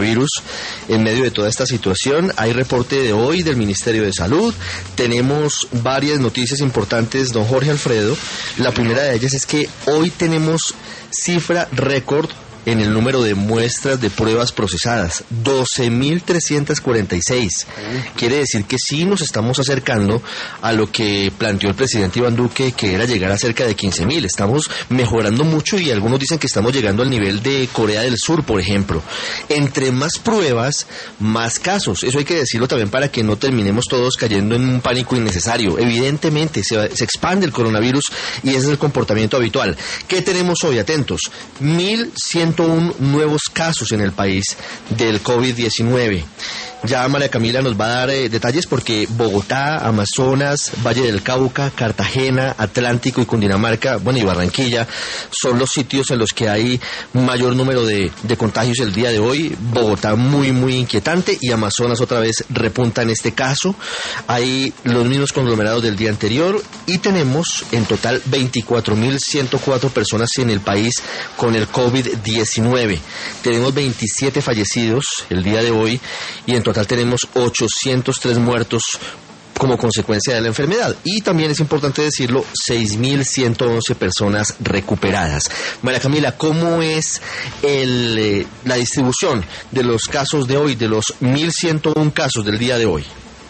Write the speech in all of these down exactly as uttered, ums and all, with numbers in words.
coronavirus en medio de toda esta situación. Hay reporte de hoy del Ministerio de Salud. Tenemos varias noticias importantes, don Jorge Alfredo. La primera de ellas es que hoy tenemos cifra récord en el número de muestras de pruebas procesadas, doce mil trescientos cuarenta y seis. Quiere decir que sí nos estamos acercando a lo que planteó el presidente Iván Duque, que era llegar a cerca de quince mil. Estamos mejorando mucho y algunos dicen que estamos llegando al nivel de Corea del Sur, por ejemplo. Entre más pruebas, más casos. Eso hay que decirlo también para que no terminemos todos cayendo en un pánico innecesario. Evidentemente se, se expande el coronavirus y ese es el comportamiento habitual. ¿Qué tenemos hoy? Atentos. mil ciento uno nuevos casos en el país del COVID diecinueve. Ya María Camila nos va a dar eh, detalles porque Bogotá, Amazonas, Valle del Cauca, Cartagena, Atlántico y Cundinamarca, bueno, y Barranquilla, son los sitios en los que hay mayor número de, de contagios el día de hoy. Bogotá muy, muy inquietante y Amazonas otra vez repunta en este caso. Hay los mismos conglomerados del día anterior y tenemos en total veinticuatro mil ciento cuatro personas en el país con el COVID diecinueve. Tenemos veintisiete fallecidos el día de hoy y en total tenemos ochocientos tres muertos como consecuencia de la enfermedad. Y también es importante decirlo, seis mil ciento once personas recuperadas. María Camila, ¿cómo es el, eh, la distribución de los casos de hoy, de los mil ciento uno casos del día de hoy?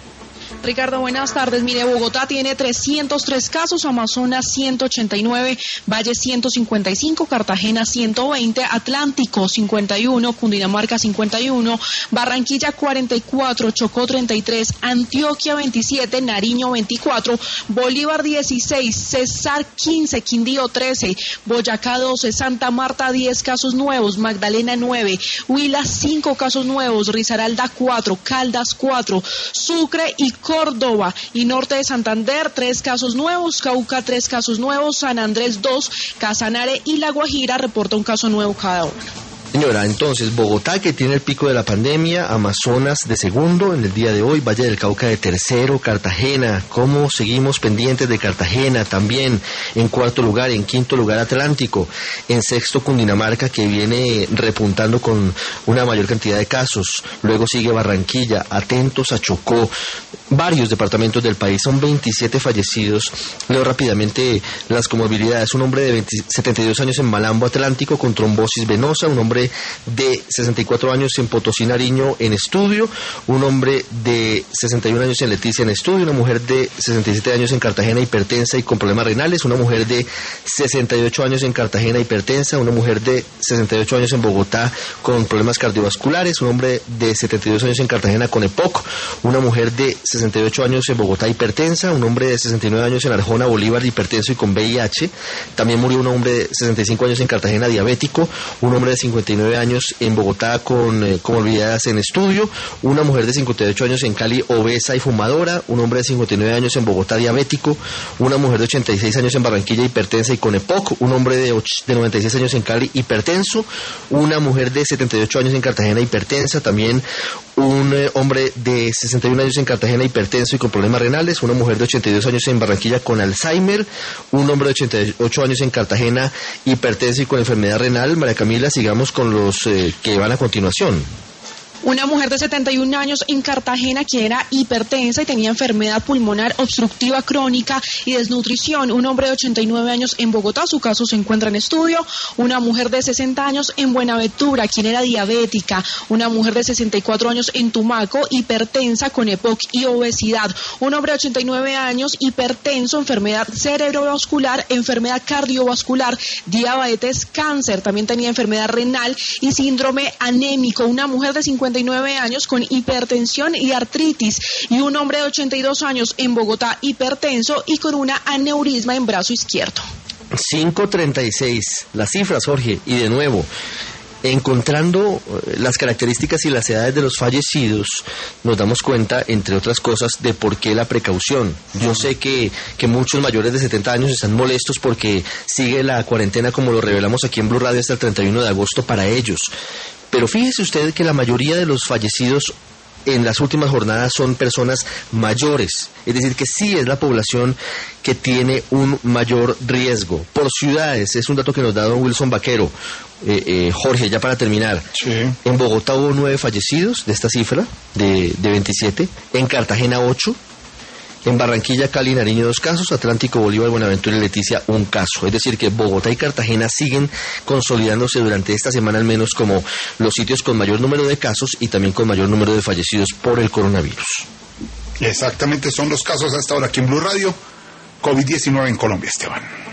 Ricardo, buenas tardes. Mire, Bogotá tiene trescientos tres casos, Amazonas ciento ochenta y nueve, Valle ciento cincuenta y cinco, Cartagena ciento veinte, Atlántico cincuenta y uno, Cundinamarca cincuenta y uno, Barranquilla cuarenta y cuatro, Chocó treinta y tres, Antioquia veintisiete, Nariño veinticuatro, Bolívar dieciséis, Cesar quince, Quindío trece, Boyacá doce, Santa Marta diez casos nuevos, Magdalena nueve, Huila cinco casos nuevos, Risaralda cuatro, Caldas cuatro, Sucre y Córdoba y norte de Santander, tres casos nuevos, Cauca, tres casos nuevos, San Andrés, dos, Casanare y La Guajira reporta un caso nuevo cada uno. Señora, entonces, Bogotá, que tiene el pico de la pandemia, Amazonas de segundo en el día de hoy, Valle del Cauca de tercero, Cartagena, ¿cómo seguimos pendientes de Cartagena? También en cuarto lugar, en quinto lugar Atlántico, en sexto Cundinamarca, que viene repuntando con una mayor cantidad de casos, luego sigue Barranquilla, atentos a Chocó, varios departamentos del país, son veintisiete fallecidos. Leo rápidamente las comorbilidades: un hombre de veinte, setenta y dos años en Malambo, Atlántico, con trombosis venosa, un hombre de sesenta y cuatro años en Potosí, Nariño, en estudio, un hombre de sesenta y un años en Leticia, en estudio, una mujer de sesenta y siete años en Cartagena, hipertensa y con problemas renales, una mujer de sesenta y ocho años en Cartagena, hipertensa, una mujer de sesenta y ocho años en Bogotá con problemas cardiovasculares, un hombre de setenta y dos años en Cartagena con E P O C, una mujer de sesenta y ocho años en Bogotá, hipertensa, un hombre de sesenta y nueve años en Arjona, Bolívar, hipertenso y con V I H, también murió un hombre de sesenta y cinco años en Cartagena, diabético, un hombre de cincuenta y nueve años en Bogotá con eh, comorbilidades en estudio, una mujer de cincuenta y ocho años en Cali, obesa y fumadora, un hombre de cincuenta y nueve años en Bogotá, diabético, una mujer de ochenta y seis años en Barranquilla, hipertensa y con E P O C, un hombre de, och- de noventa y seis años en Cali, hipertenso, una mujer de setenta y ocho años en Cartagena, hipertensa, también un eh, hombre de sesenta y un años en Cartagena, hipertenso y con problemas renales, una mujer de ochenta y dos años en Barranquilla con Alzheimer, un hombre de ochenta y ocho años en Cartagena, hipertenso y con enfermedad renal. María Camila, sigamos con los eh, que van a continuación. Una mujer de setenta y un años en Cartagena que era hipertensa y tenía enfermedad pulmonar obstructiva crónica y desnutrición. Un hombre de ochenta y nueve años en Bogotá, su caso se encuentra en estudio. Una mujer de sesenta años en Buenaventura, quien era diabética. Una mujer de sesenta y cuatro años en Tumaco, hipertensa con E P O C y obesidad. Un hombre de ochenta y nueve años, hipertenso, enfermedad cerebrovascular, enfermedad cardiovascular, diabetes, cáncer. También tenía enfermedad renal y síndrome anémico. Una mujer de cincuenta y nueve años con hipertensión y artritis y un hombre de ochenta y dos años en Bogotá, hipertenso y con una aneurisma en brazo izquierdo. cinco treinta y seis, las cifras, Jorge, y de nuevo, encontrando las características y las edades de los fallecidos, nos damos cuenta, entre otras cosas, de por qué la precaución. Yo sé que, que muchos mayores de setenta años están molestos porque sigue la cuarentena, como lo revelamos aquí en Blue Radio, hasta el treinta y uno de agosto para ellos. Pero fíjese usted que la mayoría de los fallecidos en las últimas jornadas son personas mayores, es decir, que sí es la población que tiene un mayor riesgo. Por ciudades, es un dato que nos da don Wilson Vaquero, eh, eh, Jorge, ya para terminar. Sí. En Bogotá hubo nueve fallecidos de esta cifra, de, de veintisiete. En Cartagena, ocho. En Barranquilla, Cali y Nariño, dos casos. Atlántico, Bolívar, Buenaventura y Leticia, un caso. Es decir, que Bogotá y Cartagena siguen consolidándose durante esta semana al menos como los sitios con mayor número de casos y también con mayor número de fallecidos por el coronavirus. Exactamente, son los casos hasta ahora aquí en Blue Radio. COVID diecinueve en Colombia, Esteban.